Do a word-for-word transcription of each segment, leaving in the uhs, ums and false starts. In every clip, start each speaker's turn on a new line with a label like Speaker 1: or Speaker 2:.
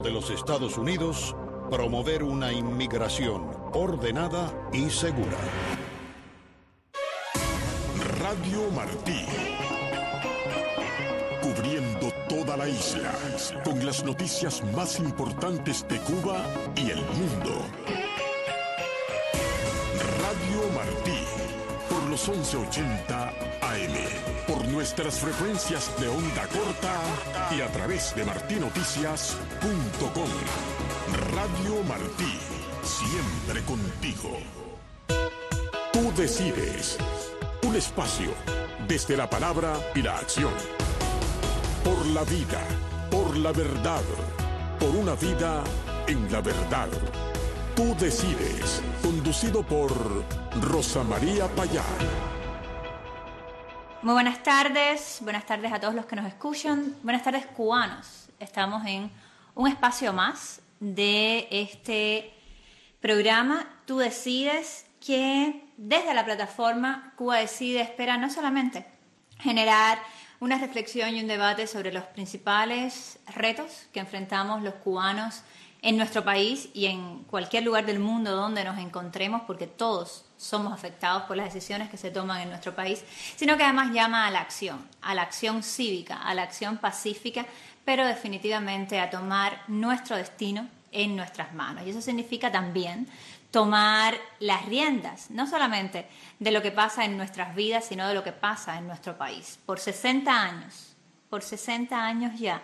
Speaker 1: de los Estados Unidos, promover una inmigración ordenada y segura.
Speaker 2: Radio Martí, cubriendo toda la isla, con las noticias más importantes de Cuba y el mundo. Radio Martí, por los once ochenta A M, por nuestras frecuencias de onda corta y a través de martí noticias punto com. Radio Martí, siempre contigo. Tú decides. Un espacio desde la palabra y la acción. Por la vida, por la verdad, por una vida en la verdad. Tú decides. Conducido por Rosa María Payá.
Speaker 3: Muy buenas tardes, buenas tardes a todos los que nos escuchan. Buenas tardes, cubanos. Estamos en un espacio más de este programa Tú decides, que desde la plataforma Cuba Decide espera no solamente generar una reflexión y un debate sobre los principales retos que enfrentamos los cubanos en nuestro país y en cualquier lugar del mundo donde nos encontremos, porque todos somos afectados por las decisiones que se toman en nuestro país, sino que además llama a la acción, a la acción cívica, a la acción pacífica, pero definitivamente a tomar nuestro destino en nuestras manos. Y eso significa también tomar las riendas, no solamente de lo que pasa en nuestras vidas, sino de lo que pasa en nuestro país. Por sesenta años, por sesenta años ya,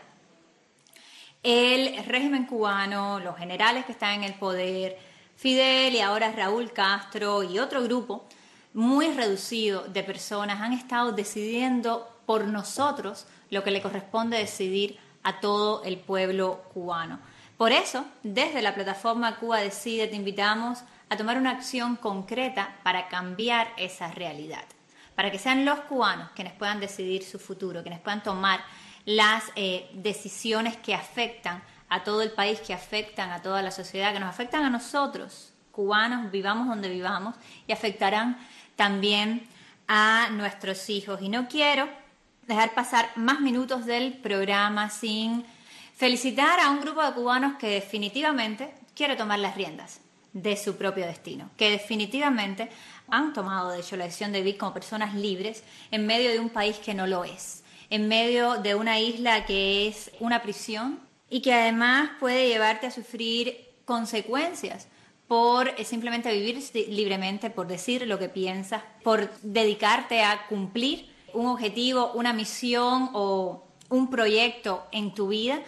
Speaker 3: el régimen cubano, los generales que están en el poder, Fidel y ahora Raúl Castro y otro grupo muy reducido de personas han estado decidiendo por nosotros lo que le corresponde decidir a todo el pueblo cubano. Por eso, desde la plataforma Cuba Decide, te invitamos a tomar una acción concreta para cambiar esa realidad, para que sean los cubanos quienes puedan decidir su futuro, quienes puedan tomar las eh, decisiones que afectan a todo el país, que afectan a toda la sociedad, que nos afectan a nosotros, cubanos, vivamos donde vivamos, y afectarán también a nuestros hijos. Y no quiero dejar pasar más minutos del programa sin felicitar a un grupo de cubanos que definitivamente quiere tomar las riendas de su propio destino, que definitivamente han tomado, de hecho, la decisión de vivir como personas libres en medio de un país que no lo es, en medio de una isla que es una prisión y que además puede llevarte a sufrir consecuencias por simplemente vivir libremente, por decir lo que piensas, por dedicarte a cumplir un objetivo, una misión o un proyecto en tu vida.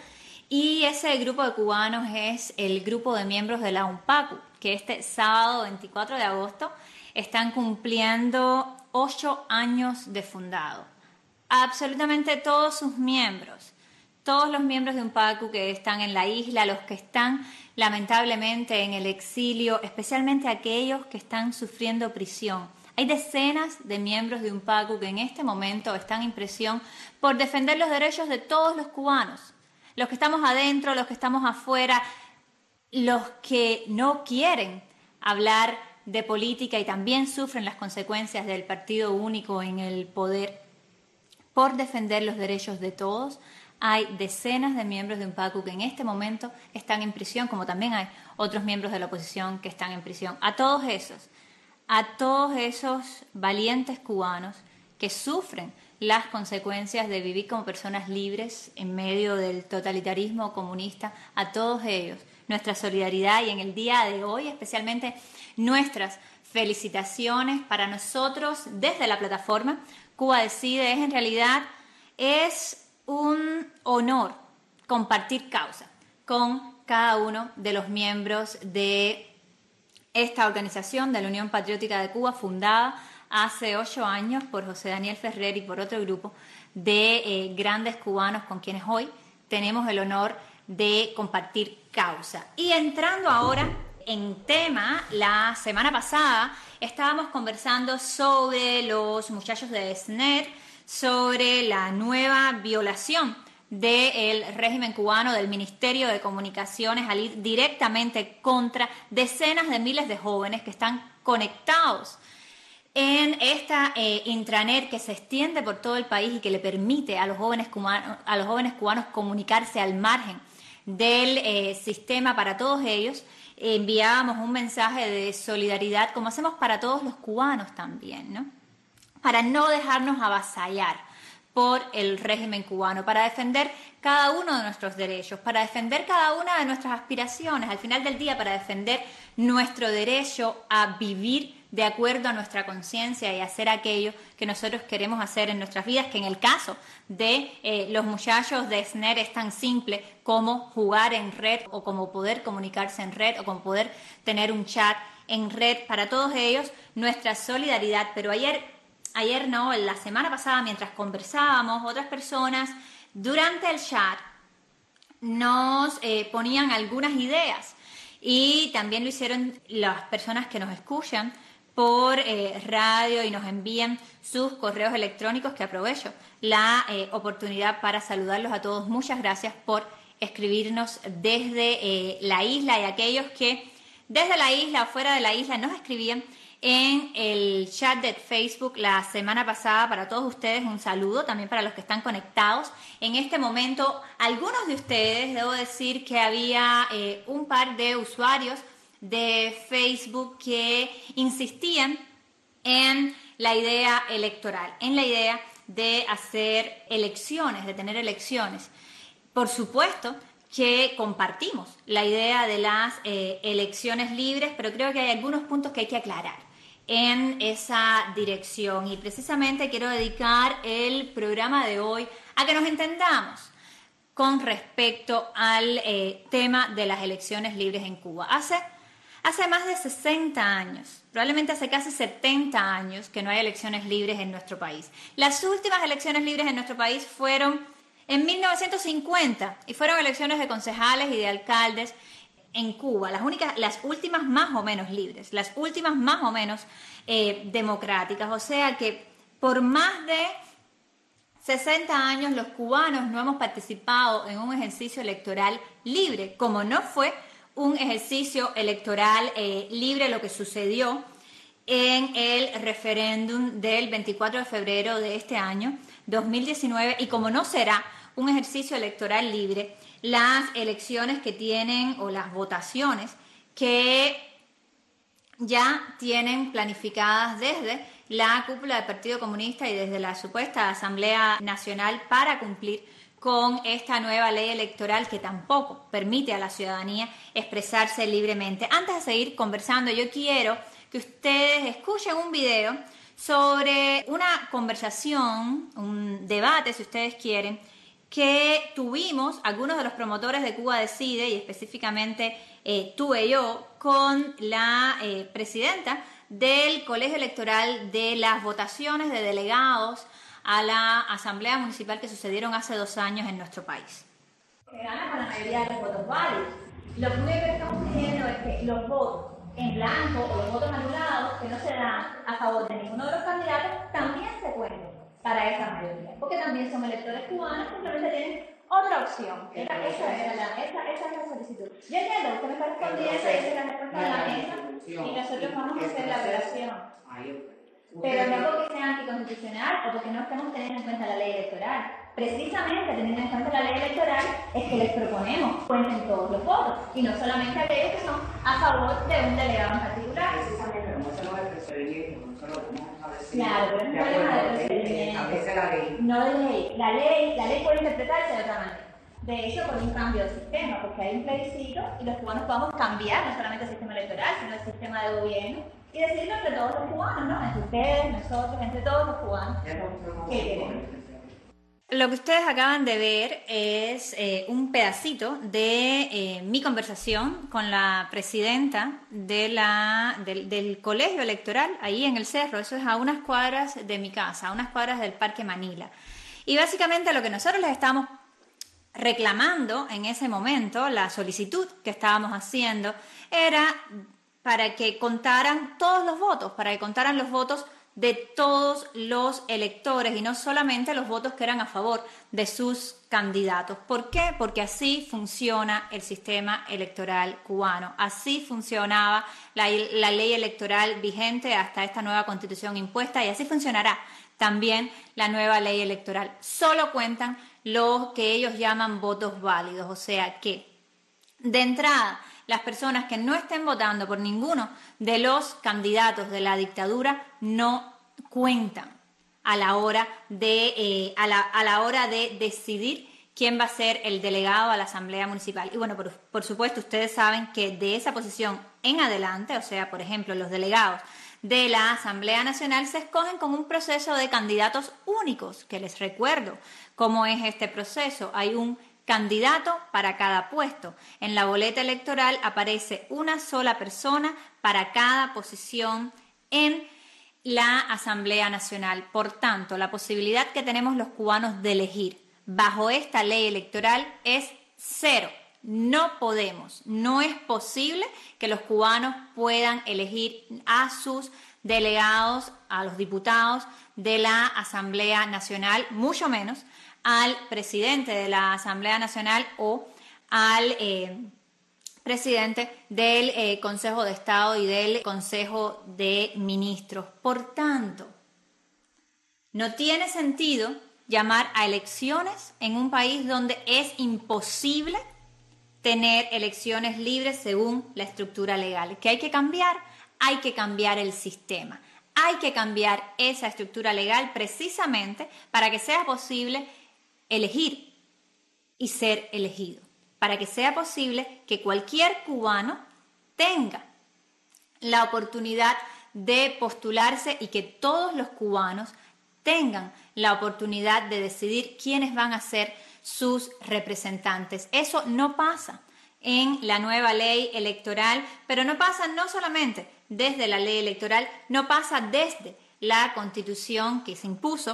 Speaker 3: Y ese grupo de cubanos es el grupo de miembros de la UNPACU, que este sábado veinticuatro de agosto están cumpliendo ocho años de fundado. Absolutamente todos sus miembros, todos los miembros de UNPACU que están en la isla, los que están lamentablemente en el exilio, especialmente aquellos que están sufriendo prisión. Hay decenas de miembros de UNPACU que en este momento están en prisión por defender los derechos de todos los cubanos. Los que estamos adentro, los que estamos afuera, los que no quieren hablar de política y también sufren las consecuencias del partido único en el poder por defender los derechos de todos. Hay decenas de miembros de UNPACU que en este momento están en prisión, como también hay otros miembros de la oposición que están en prisión. A todos esos, a todos esos valientes cubanos que sufren las consecuencias de vivir como personas libres en medio del totalitarismo comunista, a todos ellos nuestra solidaridad y en el día de hoy especialmente nuestras felicitaciones para nosotros desde la plataforma Cuba Decide. Es en realidad es un honor compartir causa con cada uno de los miembros de esta organización de la Unión Patriótica de Cuba, fundada hace ocho años por José Daniel Ferrer y por otro grupo de eh, grandes cubanos con quienes hoy tenemos el honor de compartir causa. Y entrando ahora en tema, la semana pasada estábamos conversando sobre los muchachos de S N E R, sobre la nueva violación del régimen cubano, del Ministerio de Comunicaciones, al ir directamente contra decenas de miles de jóvenes que están conectados en esta eh, intranet que se extiende por todo el país y que le permite a los jóvenes cubanos, a los jóvenes cubanos comunicarse al margen del eh, sistema para todos ellos, enviábamos un mensaje de solidaridad, como hacemos para todos los cubanos también, ¿no? Para no dejarnos avasallar por el régimen cubano, para defender cada uno de nuestros derechos, para defender cada una de nuestras aspiraciones, al final del día para defender nuestro derecho a vivir de acuerdo a nuestra conciencia y hacer aquello que nosotros queremos hacer en nuestras vidas, que en el caso de eh, los muchachos de S N E R es tan simple como jugar en red o como poder comunicarse en red o como poder tener un chat en red. Para todos ellos, nuestra solidaridad. Pero ayer, ayer no, la semana pasada, mientras conversábamos, otras personas durante el chat nos eh, ponían algunas ideas y también lo hicieron las personas que nos escuchan por eh, radio y nos envían sus correos electrónicos, que aprovecho la eh, oportunidad para saludarlos a todos. Muchas gracias por escribirnos desde eh, la isla y aquellos que desde la isla o fuera de la isla nos escribían en el chat de Facebook la semana pasada. Para todos ustedes un saludo, también para los que están conectados en este momento. Algunos de ustedes, debo decir que había eh, un par de usuarios de Facebook que insistían en la idea electoral, en la idea de hacer elecciones, de tener elecciones. Por supuesto que compartimos la idea de las eh, elecciones libres, pero creo que hay algunos puntos que hay que aclarar en esa dirección. Y precisamente quiero dedicar el programa de hoy a que nos entendamos con respecto al eh, tema de las elecciones libres en Cuba. Hace Hace más de sesenta años, probablemente hace casi setenta años que no hay elecciones libres en nuestro país. Las últimas elecciones libres en nuestro país fueron en mil novecientos cincuenta y fueron elecciones de concejales y de alcaldes en Cuba, las únicas, las últimas más o menos libres, las últimas más o menos eh, democráticas. O sea que por más de sesenta años los cubanos no hemos participado en un ejercicio electoral libre, como no fue un ejercicio electoral eh, libre lo que sucedió en el referéndum del veinticuatro de febrero de este año, dos mil diecinueve, y como no será un ejercicio electoral libre, las elecciones que tienen o las votaciones que ya tienen planificadas desde la cúpula del Partido Comunista y desde la supuesta Asamblea Nacional para cumplir con esta nueva ley electoral que tampoco permite a la ciudadanía expresarse libremente. Antes de seguir conversando, yo quiero que ustedes escuchen un video sobre una conversación, un debate, si ustedes quieren, que tuvimos algunos de los promotores de Cuba Decide, y específicamente eh, tuve yo, con la eh, presidenta del Colegio Electoral de las votaciones de delegados a la Asamblea Municipal que sucedieron hace dos años en nuestro país. Que gana con la mayoría de los votos válidos. Lo único que estamos diciendo es que los votos en blanco o los votos anulados que no se dan a favor de ninguno de los candidatos también se cuentan para esa mayoría, porque también son electores cubanos, simplemente tienen otra opción. Esa, esa, era la, esa, esa es la solicitud. Yo entiendo, usted me está respondiendo, esa es la respuesta de la mesa y nosotros vamos a hacer la operación. Pero no porque sea anticonstitucional o porque no estemos teniendo en cuenta la ley electoral. Precisamente teniendo en cuenta la ley electoral es que les proponemos cuenten todos los votos y no solamente aquellos que son a favor de un delegado en particular.
Speaker 4: Precisamente, pero no se lo del procedimiento, no se lo vamos a decir.
Speaker 3: Claro, pero es un problema de procedimiento.
Speaker 4: La ley.
Speaker 3: No de ley. La ley, la ley puede interpretarse de otra manera. De hecho, por un cambio de sistema, porque hay un plebiscito y los cubanos podemos cambiar no solamente el sistema electoral, sino el sistema de gobierno y decirlo entre todos los cubanos, ¿no? Entre ustedes, nosotros, entre todos los cubanos. ¿Qué queremos? Lo que ustedes acaban de ver es eh, un pedacito de eh, mi conversación con la presidenta de la, del, del colegio electoral, ahí en el Cerro. Eso es a unas cuadras de mi casa, a unas cuadras del Parque Manila. Y básicamente lo que nosotros les estamos reclamando en ese momento, la solicitud que estábamos haciendo, era para que contaran todos los votos, para que contaran los votos de todos los electores y no solamente los votos que eran a favor de sus candidatos. ¿Por qué? Porque así funciona el sistema electoral cubano, así funcionaba la, la ley electoral vigente hasta esta nueva constitución impuesta y así funcionará también la nueva ley electoral. Solo cuentan los que ellos llaman votos válidos, o sea que De entrada, las personas que no estén votando por ninguno de los candidatos de la dictadura no cuentan a la hora de, eh, a la, a la hora de decidir quién va a ser el delegado a la Asamblea Municipal. Y bueno, por, por supuesto, ustedes saben que de esa posición en adelante, o sea, por ejemplo, los delegados de la Asamblea Nacional se escogen con un proceso de candidatos únicos, que les recuerdo cómo es este proceso. Hay un candidato para cada puesto. En la boleta electoral aparece una sola persona para cada posición en la Asamblea Nacional. Por tanto, la posibilidad que tenemos los cubanos de elegir bajo esta ley electoral es cero. No podemos, no es posible que los cubanos puedan elegir a sus delegados, a los diputados de la Asamblea Nacional, mucho menos al presidente de la Asamblea Nacional o al eh, presidente del eh, Consejo de Estado y del Consejo de Ministros. Por tanto, no tiene sentido llamar a elecciones en un país donde es imposible tener elecciones libres según la estructura legal. ¿Qué hay que cambiar? Hay que cambiar el sistema. Hay que cambiar esa estructura legal precisamente para que sea posible elegir y ser elegido. Para que sea posible que cualquier cubano tenga la oportunidad de postularse y que todos los cubanos tengan la oportunidad de decidir quiénes van a ser sus representantes. Eso no pasa en la nueva ley electoral, pero no pasa no solamente desde la ley electoral, no pasa desde la Constitución que se impuso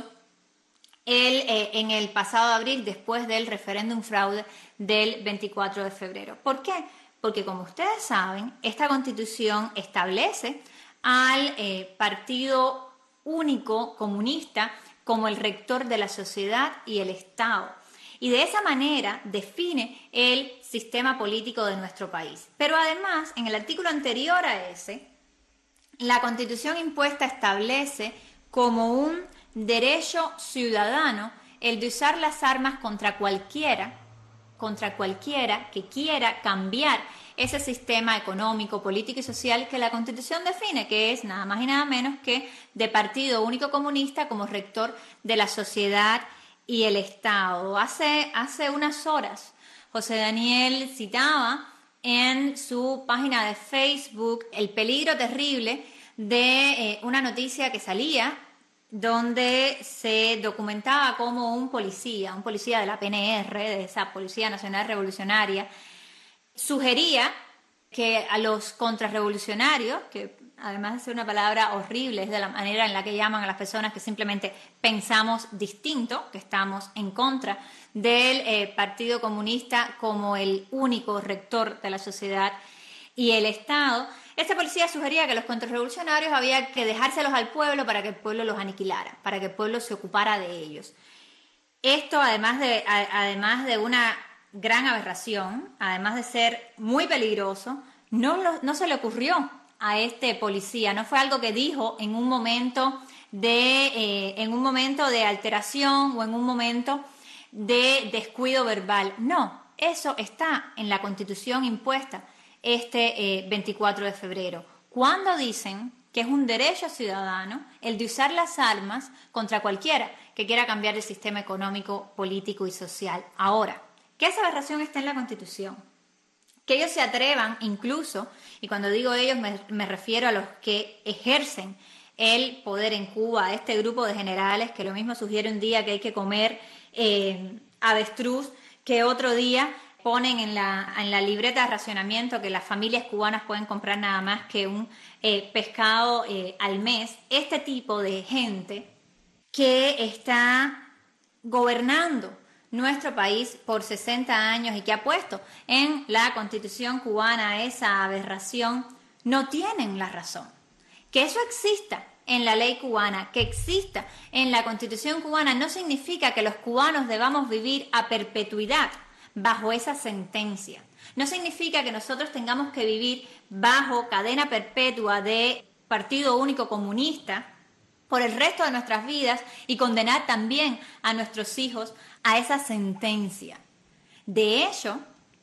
Speaker 3: el, eh, en el pasado abril después del referéndum fraude del veinticuatro de febrero. ¿Por qué? Porque como ustedes saben, esta Constitución establece al eh, Partido Único Comunista como el rector de la sociedad y el Estado. Y de esa manera define el sistema político de nuestro país. Pero además, en el artículo anterior a ese, la Constitución impuesta establece como un derecho ciudadano el de usar las armas contra cualquiera, contra cualquiera que quiera cambiar ese sistema económico, político y social que la Constitución define, que es nada más y nada menos que de Partido Único Comunista como rector de la sociedad y el Estado. Hace, hace unas horas, José Daniel citaba en su página de Facebook el peligro terrible de eh, una noticia que salía donde se documentaba cómo un policía, un policía de la P N R, de esa Policía Nacional Revolucionaria, sugería que a los contrarrevolucionarios, que además de ser una palabra horrible, es de la manera en la que llaman a las personas que simplemente pensamos distinto, que estamos en contra del eh, Partido Comunista como el único rector de la sociedad y el Estado, este policía sugería que los contrarrevolucionarios había que dejárselos al pueblo para que el pueblo los aniquilara, para que el pueblo se ocupara de ellos. Esto, además de, a, además de una gran aberración, además de ser muy peligroso, no, lo, no se le ocurrió a este policía, no fue algo que dijo en un momento de, eh, en un momento de alteración o en un momento de descuido verbal. No, eso está en la Constitución impuesta este eh, veinticuatro de febrero, cuando dicen que es un derecho ciudadano el de usar las armas contra cualquiera que quiera cambiar el sistema económico, político y social. Ahora, que esa aberración está en la Constitución, que ellos se atrevan incluso, y cuando digo ellos me, me refiero a los que ejercen el poder en Cuba, este grupo de generales que lo mismo sugiere un día que hay que comer eh, avestruz, que otro día ponen en la, en la libreta de racionamiento que las familias cubanas pueden comprar nada más que un eh, pescado eh, al mes. Este tipo de gente que está gobernando nuestro país por sesenta años y que ha puesto en la Constitución cubana esa aberración, no tienen la razón. Que eso exista en la ley cubana, que exista en la Constitución cubana, no significa que los cubanos debamos vivir a perpetuidad bajo esa sentencia. No significa que nosotros tengamos que vivir bajo cadena perpetua de Partido Único Comunista por el resto de nuestras vidas y condenar también a nuestros hijos a esa sentencia. De hecho,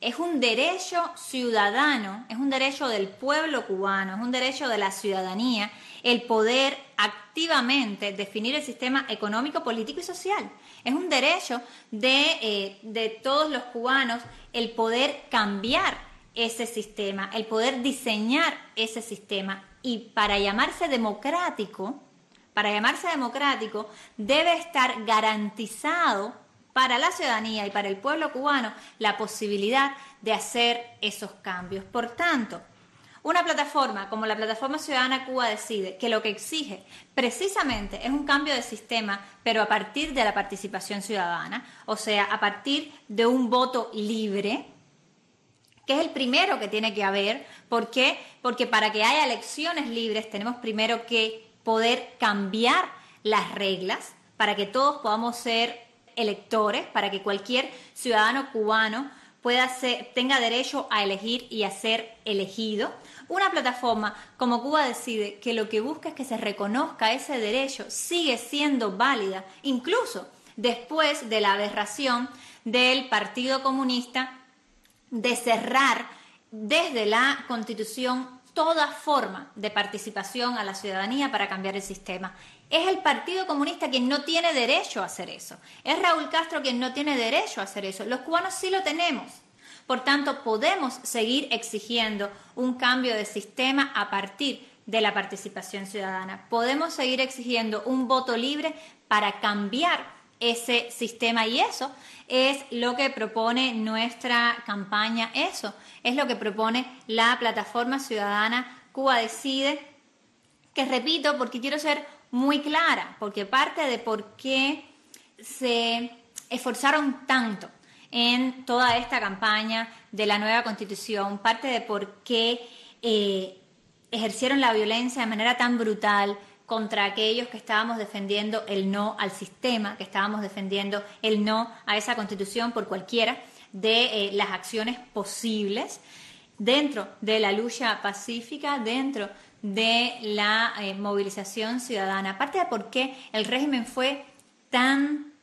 Speaker 3: es un derecho ciudadano, es un derecho del pueblo cubano, es un derecho de la ciudadanía el poder activamente definir el sistema económico, político y social. Es un derecho de, eh, de todos los cubanos el poder cambiar ese sistema, el poder diseñar ese sistema. Y para llamarse democrático, para llamarse democrático, debe estar garantizado para la ciudadanía y para el pueblo cubano la posibilidad de hacer esos cambios. Por tanto, una plataforma como la Plataforma Ciudadana Cuba Decide, que lo que exige precisamente es un cambio de sistema, pero a partir de la participación ciudadana, o sea, a partir de un voto libre, que es el primero que tiene que haber. ¿Por qué? Porque para que haya elecciones libres tenemos primero que poder cambiar las reglas para que todos podamos ser electores, para que cualquier ciudadano cubano pueda ser, tenga derecho a elegir y a ser elegido. Una plataforma como Cuba Decide, que lo que busca es que se reconozca ese derecho, sigue siendo válida, incluso después de la aberración del Partido Comunista de cerrar desde la Constitución toda forma de participación a la ciudadanía para cambiar el sistema. Es el Partido Comunista quien no tiene derecho a hacer eso. Es Raúl Castro quien no tiene derecho a hacer eso. Los cubanos sí lo tenemos. Por tanto, podemos seguir exigiendo un cambio de sistema a partir de la participación ciudadana. Podemos seguir exigiendo un voto libre para cambiar ese sistema, y eso es lo que propone nuestra campaña, eso es lo que propone la Plataforma Ciudadana Cuba Decide, que repito porque quiero ser muy clara, porque parte de por qué se esforzaron tanto en toda esta campaña de la nueva Constitución, parte de por qué eh, ejercieron la violencia de manera tan brutal contra aquellos que estábamos defendiendo el no al sistema, que estábamos defendiendo el no a esa Constitución por cualquiera de eh, las acciones posibles dentro de la lucha pacífica, dentro de la eh, movilización ciudadana. Aparte de por qué el régimen fue tan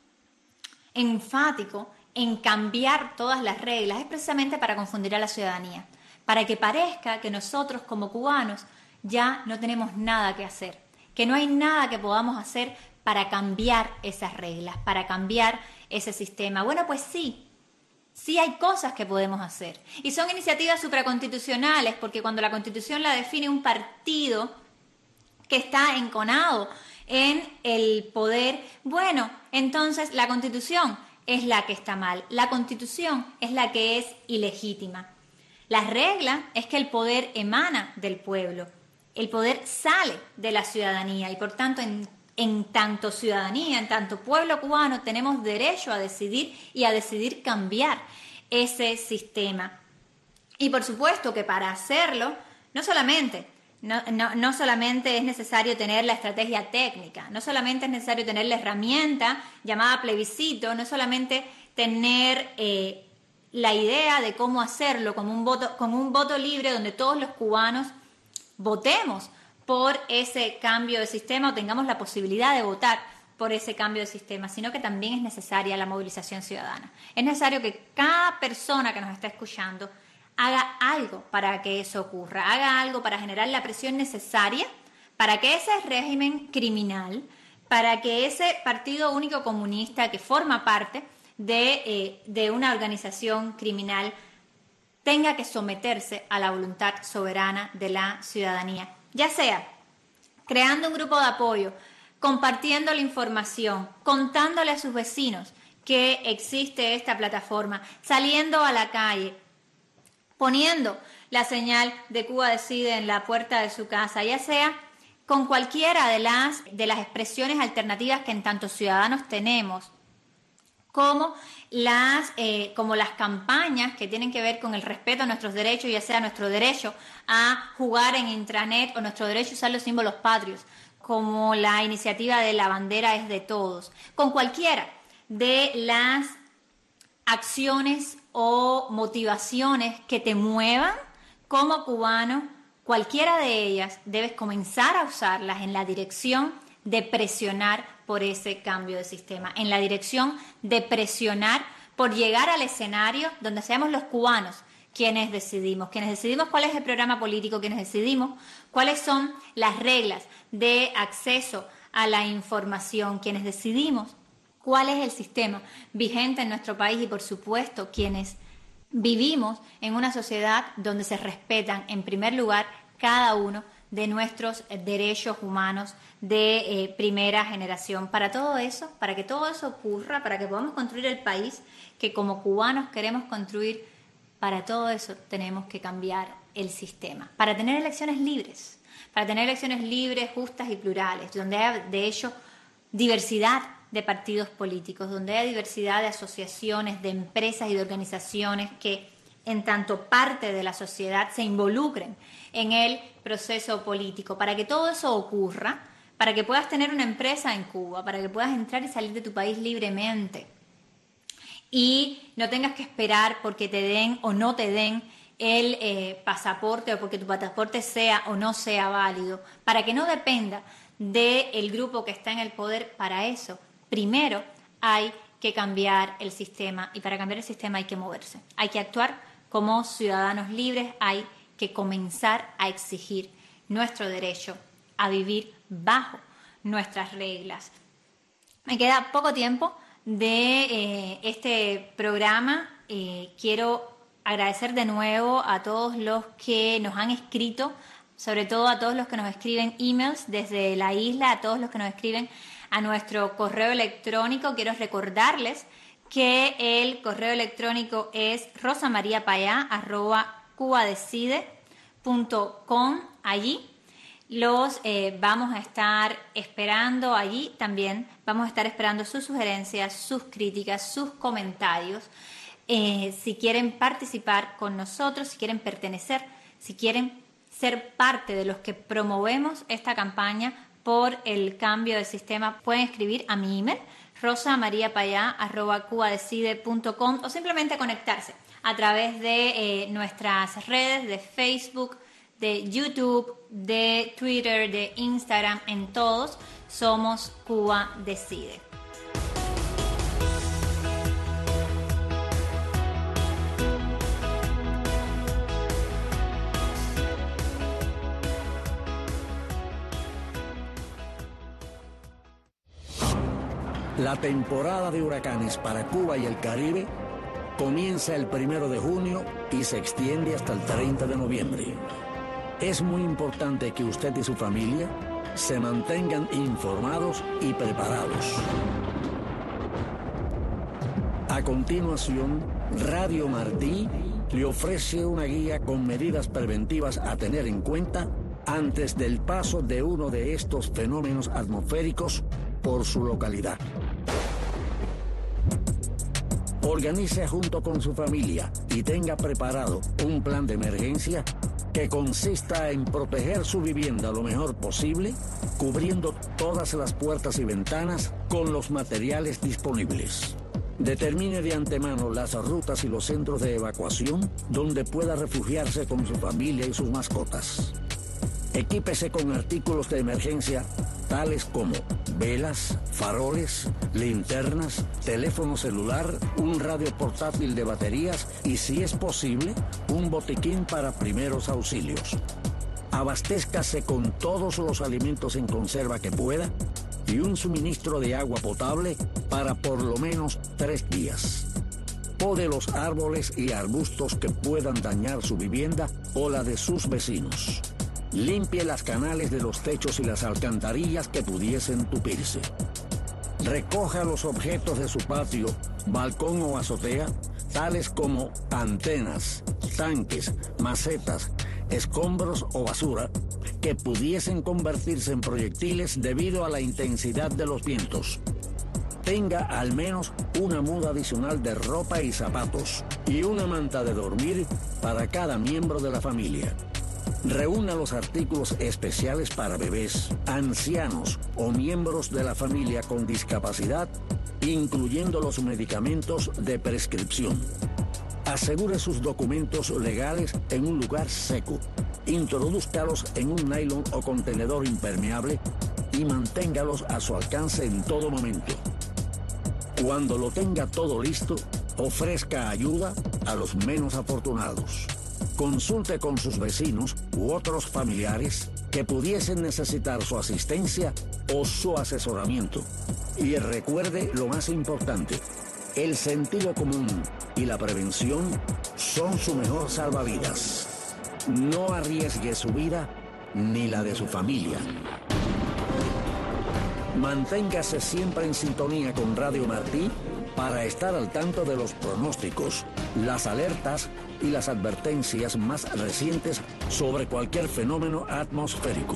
Speaker 3: enfático en cambiar todas las reglas, es precisamente para confundir a la ciudadanía, para que parezca que nosotros como cubanos ya no tenemos nada que hacer, que no hay nada que podamos hacer para cambiar esas reglas, para cambiar ese sistema. Bueno, pues sí, sí hay cosas que podemos hacer. Y son iniciativas supraconstitucionales, porque cuando la Constitución la define un partido que está enconado en el poder, bueno, entonces la Constitución es la que está mal. La Constitución es la que es ilegítima. La regla es que el poder emana del pueblo. El poder sale de la ciudadanía y por tanto en, en tanto ciudadanía, en tanto pueblo cubano tenemos derecho a decidir y a decidir cambiar ese sistema. Y por supuesto que para hacerlo no solamente, no, no, no solamente es necesario tener la estrategia técnica, no solamente es necesario tener la herramienta llamada plebiscito, no solamente tener eh, la idea de cómo hacerlo como un voto, como un voto libre donde todos los cubanos votemos por ese cambio de sistema o tengamos la posibilidad de votar por ese cambio de sistema, sino que también es necesaria la movilización ciudadana. Es necesario que cada persona que nos está escuchando haga algo para que eso ocurra, haga algo para generar la presión necesaria para que ese régimen criminal, para que ese Partido Único Comunista que forma parte de, eh, de una organización criminal tenga que someterse a la voluntad soberana de la ciudadanía, ya sea creando un grupo de apoyo, compartiendo la información, contándole a sus vecinos que existe esta plataforma, saliendo a la calle, poniendo la señal de Cuba Decide en la puerta de su casa, ya sea con cualquiera de las, de las expresiones alternativas que en tantos ciudadanos tenemos, como las, eh, como las campañas que tienen que ver con el respeto a nuestros derechos, ya sea nuestro derecho a jugar en intranet o nuestro derecho a usar los símbolos patrios, como la iniciativa de la bandera es de todos, con cualquiera de las acciones o motivaciones que te muevan como cubano, cualquiera de ellas debes comenzar a usarlas en la dirección de presionar por ese cambio de sistema, en la dirección de presionar por llegar al escenario donde seamos los cubanos quienes decidimos, quienes decidimos cuál es el programa político, quienes decidimos cuáles son las reglas de acceso a la información, quienes decidimos cuál es el sistema vigente en nuestro país y, por supuesto, quienes vivimos en una sociedad donde se respetan, en primer lugar, cada uno de nuestros derechos humanos de eh, primera generación. Para todo eso, para que todo eso ocurra, para que podamos construir el país que como cubanos queremos construir, para todo eso tenemos que cambiar el sistema. Para tener elecciones libres, para tener elecciones libres, justas y plurales, donde haya, de hecho, diversidad de partidos políticos, donde haya diversidad de asociaciones, de empresas y de organizaciones que, en tanto parte de la sociedad, se involucren en el proceso político. Para que todo eso ocurra, para que puedas tener una empresa en Cuba, para que puedas entrar y salir de tu país libremente y no tengas que esperar porque te den o no te den el eh, pasaporte o porque tu pasaporte sea o no sea válido, para que no dependa del grupo que está en el poder. Para eso, primero hay que cambiar el sistema, y para cambiar el sistema hay que moverse, hay que actuar como ciudadanos libres, hay que comenzar a exigir nuestro derecho a vivir bajo nuestras reglas. Me queda poco tiempo de eh, este programa. Eh, quiero agradecer de nuevo a todos los que nos han escrito, sobre todo a todos los que nos escriben emails desde la isla, a todos los que nos escriben a nuestro correo electrónico. Quiero recordarles que el correo electrónico es rosamariapayá arroba cubadecide punto com. Allí los eh, vamos a estar esperando, allí también vamos a estar esperando sus sugerencias, sus críticas, sus comentarios. Eh, si quieren participar con nosotros, si quieren pertenecer, si quieren ser parte de los que promovemos esta campaña por el cambio de sistema, pueden escribir a mi email rosamariapayá arroba cubadecide punto com o simplemente conectarse a través de eh, nuestras redes de Facebook, de YouTube, de Twitter, de Instagram. En todos somos Cuba Decide.
Speaker 5: La temporada de huracanes para Cuba y el Caribe comienza el primero de junio y se extiende hasta el treinta de noviembre. Es muy importante que usted y su familia se mantengan informados y preparados. A continuación, Radio Martí le ofrece una guía con medidas preventivas a tener en cuenta antes del paso de uno de estos fenómenos atmosféricos por su localidad. Organice junto con su familia y tenga preparado un plan de emergencia que consista en proteger su vivienda lo mejor posible, cubriendo todas las puertas y ventanas con los materiales disponibles. Determine de antemano las rutas y los centros de evacuación donde pueda refugiarse con su familia y sus mascotas. Equípese con artículos de emergencia tales como velas, faroles, linternas, teléfono celular, un radio portátil de baterías y, si es posible, un botiquín para primeros auxilios. Abastézcase con todos los alimentos en conserva que pueda y un suministro de agua potable para por lo menos tres días. Pode los árboles y arbustos que puedan dañar su vivienda o la de sus vecinos. Limpie las canales de los techos y las alcantarillas que pudiesen tupirse. Recoja los objetos de su patio, balcón o azotea, tales como antenas, tanques, macetas, escombros o basura, que pudiesen convertirse en proyectiles debido a la intensidad de los vientos. Tenga al menos una muda adicional de ropa y zapatos y una manta de dormir para cada miembro de la familia. Reúna los artículos especiales para bebés, ancianos o miembros de la familia con discapacidad, incluyendo los medicamentos de prescripción. Asegure sus documentos legales en un lugar seco. Introdúzcalos en un nylon o contenedor impermeable y manténgalos a su alcance en todo momento. Cuando lo tenga todo listo, Ofrezca ayuda a los menos afortunados. Consulte con sus vecinos u otros familiares que pudiesen necesitar su asistencia o su asesoramiento. Y recuerde lo más importante, el sentido común y la prevención son su mejor salvavidas. No arriesgue su vida ni la de su familia. Manténgase siempre en sintonía con Radio Martí para estar al tanto de los pronósticos, las alertas y las advertencias más recientes sobre cualquier fenómeno atmosférico.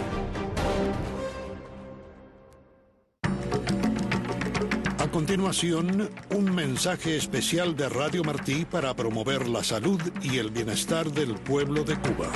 Speaker 1: A continuación, un mensaje especial de Radio Martí para promover la salud y el bienestar del pueblo de Cuba.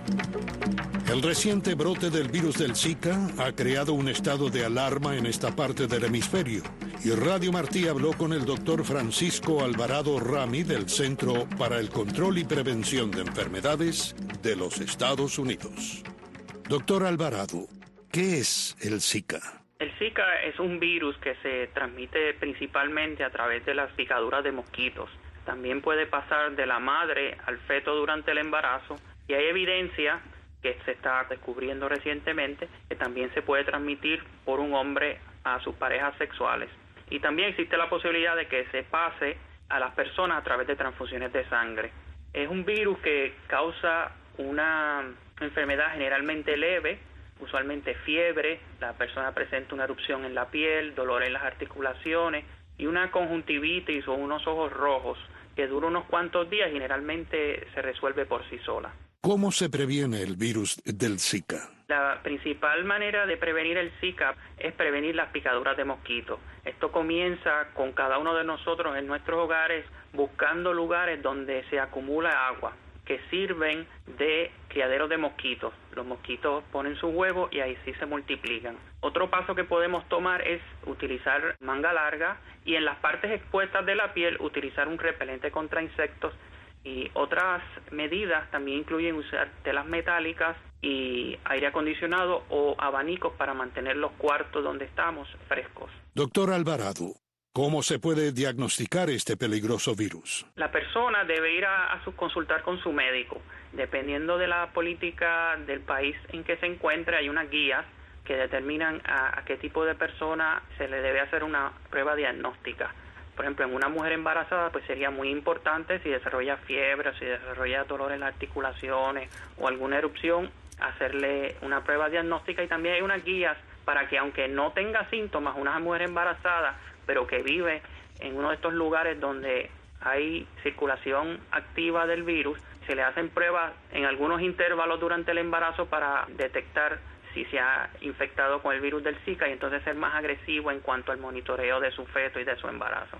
Speaker 1: El reciente brote del virus del Zika ha creado un estado de alarma en esta parte del hemisferio, y Radio Martí habló con el doctor Francisco Alvarado Rami del Centro para el Control y Prevención de Enfermedades de los Estados Unidos. Doctor Alvarado, ¿qué es el Zika?
Speaker 6: El Zika es un virus que se transmite principalmente a través de las picaduras de mosquitos. También puede pasar de la madre al feto durante el embarazo, y hay evidencia que se está descubriendo recientemente que también se puede transmitir por un hombre a sus parejas sexuales. Y también existe la posibilidad de que se pase a las personas a través de transfusiones de sangre. Es un virus que causa una enfermedad generalmente leve, usualmente fiebre, la persona presenta una erupción en la piel, dolor en las articulaciones y una conjuntivitis o unos ojos rojos que dura unos cuantos días y generalmente se resuelve por sí sola.
Speaker 1: ¿Cómo se previene el virus del Zika?
Speaker 6: La principal manera de prevenir el Zika es prevenir las picaduras de mosquitos. Esto comienza con cada uno de nosotros en nuestros hogares buscando lugares donde se acumula agua, que sirven de criaderos de mosquitos. Los mosquitos ponen sus huevos y ahí sí se multiplican. Otro paso que podemos tomar es utilizar manga larga y en las partes expuestas de la piel utilizar un repelente contra insectos. Y otras medidas también incluyen usar telas metálicas y aire acondicionado o abanicos para mantener los cuartos donde estamos frescos.
Speaker 1: Doctor Alvarado, ¿cómo se puede diagnosticar este peligroso virus?
Speaker 6: La persona debe ir a, a su, consultar con su médico. Dependiendo de la política del país en que se encuentre, hay unas guías que determinan a, a qué tipo de persona se le debe hacer una prueba diagnóstica. Por ejemplo, en una mujer embarazada, pues sería muy importante si desarrolla fiebre, si desarrolla dolor en las articulaciones o alguna erupción, hacerle una prueba diagnóstica. Y también hay unas guías para que, aunque no tenga síntomas, una mujer embarazada, pero que vive en uno de estos lugares donde hay circulación activa del virus, se le hacen pruebas en algunos intervalos durante el embarazo para detectar si se ha infectado con el virus del Zika y entonces ser más agresivo en cuanto al monitoreo de su feto y de su embarazo.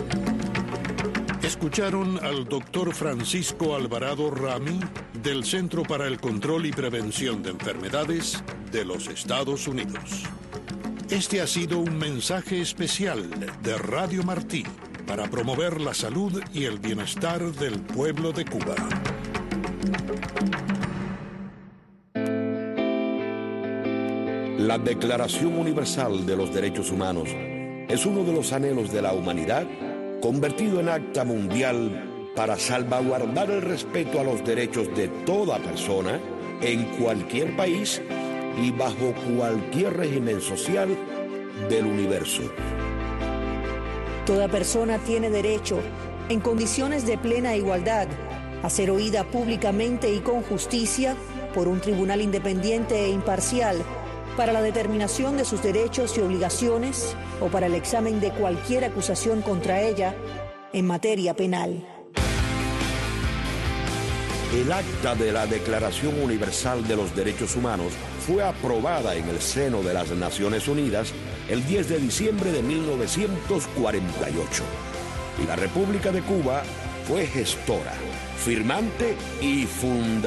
Speaker 1: Escucharon al doctor Francisco Alvarado Rami del Centro para el Control y Prevención de Enfermedades de los Estados Unidos. Este ha sido un mensaje especial de Radio Martí para promover la salud y el bienestar del pueblo de Cuba.
Speaker 7: La Declaración Universal de los Derechos Humanos es uno de los anhelos de la humanidad convertido en acta mundial para salvaguardar el respeto a los derechos de toda persona en cualquier país y bajo cualquier régimen social del universo.
Speaker 8: Toda persona tiene derecho, en condiciones de plena igualdad, a ser oída públicamente y con justicia por un tribunal independiente e imparcial para la determinación de sus derechos y obligaciones o para el examen de cualquier acusación contra ella en materia penal.
Speaker 7: El acta de la Declaración Universal de los Derechos Humanos fue aprobada en el seno de las Naciones Unidas el diez de diciembre de mil novecientos cuarenta y ocho. Y la República de Cuba fue gestora, firmante y fundadora